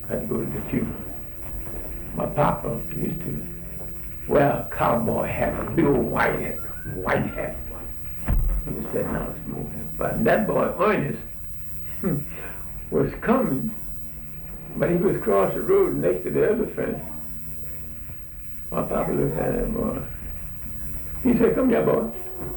had to go to the funeral. My papa used to wear a cowboy hat, a big old white hat. He was sitting out smoking. But that boy, Ernest, was coming, but he was across the road next to the other fence. My papa looked at that boy. He said, "Come here, boy."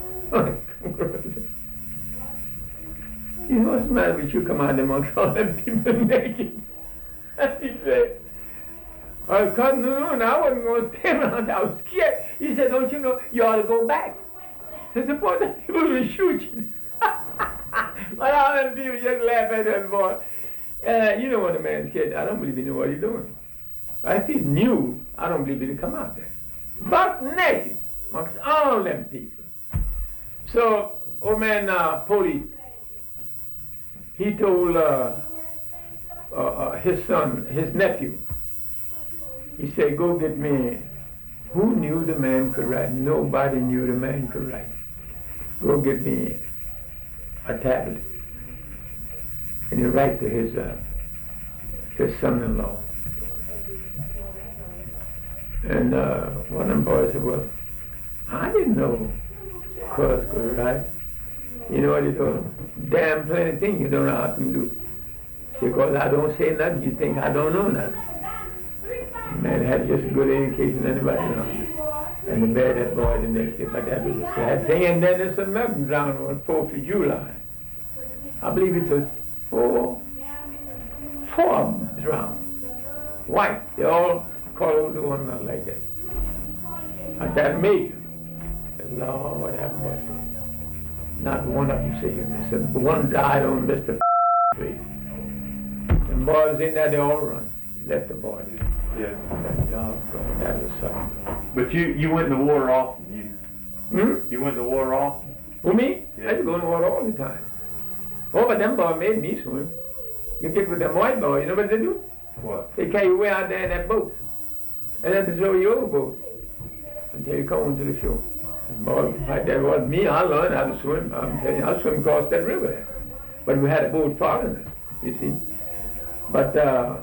He said, "What's the matter with you? Come out amongst all them people naked." He said, "I couldn't know, and I wasn't going to stay around. I was scared." He said, "Don't you know, you ought to go back." So suppose that people will shoot you. But all them people just laugh at that boy. You know when a man's scared, I don't believe he knew what he's doing. If he knew, I don't believe he'd come out there. Buck naked amongst all them people. So, old man Poli, he told his son, his nephew, he said, "Go get me." Who knew the man could write? Nobody knew the man could write. Go get me a tablet. And he write to his son-in-law. And one of them boys said, "Well, I didn't know Cuz could write." You know what he told him? "Damn plenty things you don't know how to do." He said, "Because I don't say nothing, you think I don't know nothing." Man had just as good education as anybody around. And they buried that boy the next day, but that was a sad thing. And then there's another drowned on 4th of July. I believe it's a four of them drowned. White, they all called to one another like that. But that major, Lord have mercy. Not one of them saved. Except one died on Mr. place. The boys in there, they all run. Let the boy there. Yeah. That was something. But you went in the water often. You went in the water often? Who, me? Yeah. I used to go in the water all the time. Oh, but them boys made me swim. You get with them white boys, you know what they do? What? They carry you way out there in that boat. And then they throw you overboard until you come onto the shore. And boy, like that was me, I learned how to swim. I'm telling you, I swim across that river there. But we had a boat following us, you see. But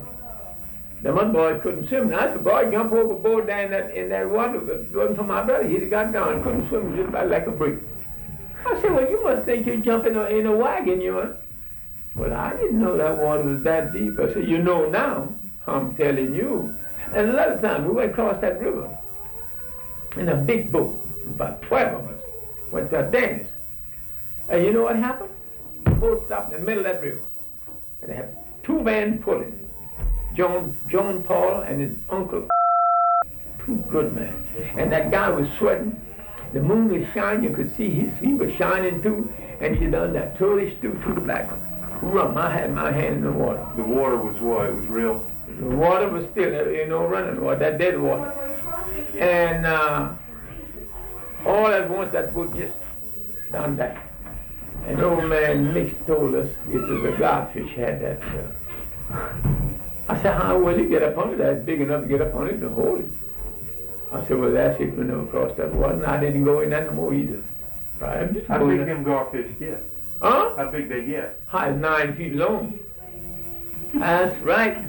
the one boy couldn't swim. And I said, "Boy, jump overboard there in that water." It wasn't for my brother. He'd have got down. Couldn't swim just about like a brick. I said, "Well, you must think you're jumping in a wagon, you know." "Well, I didn't know that water was that deep." I said, "You know now. I'm telling you." And another time, we went across that river in a big boat. About 12 of us went to a dance. And you know what happened? The boat stopped in the middle of that river. And they had 2 men pulling. John Paul and his uncle, 2 good men. And that guy was sweating. The moon was shining. You could see he was shining too. And he done that tourish too black rum. I had my hand in the water. The water was what? It was real? The water was still, running water, that dead water. And all at once that boat just done that. And old man Mix told us it was a godfish had that. I said, "How will you get up on it? That's big enough to get up on it to hold it." I said, "Well, that's it. We never crossed that water." And I didn't go in that no more either. Right? How big them garfish get? Huh? How big they get? High as 9 feet long. That's right.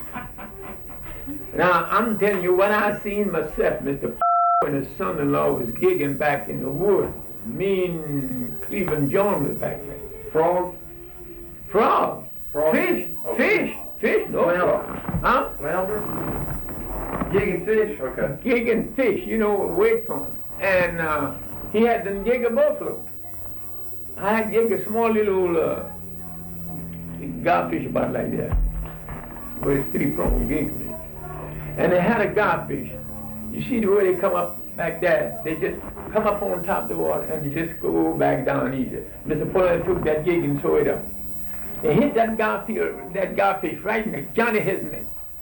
Now, I'm telling you what I seen myself. Mr. and his son-in-law was gigging back in the wood. Me and Cleveland Jones was back there. Frog? Frog. Fish. Oh. Fish. No frog. Huh? Flounder? Jigging fish? Okay. Gigging fish, wait for him. And he had them gig a buffalo. I had gig a small little garfish about like that. With 3-pronged gig. And they had a garfish. You see the way they come up back there? They just come up on top of the water and they just go back down easy. Mr. Fuller took that gig and threw it up. They hit that garfish right in the Johnny his neck.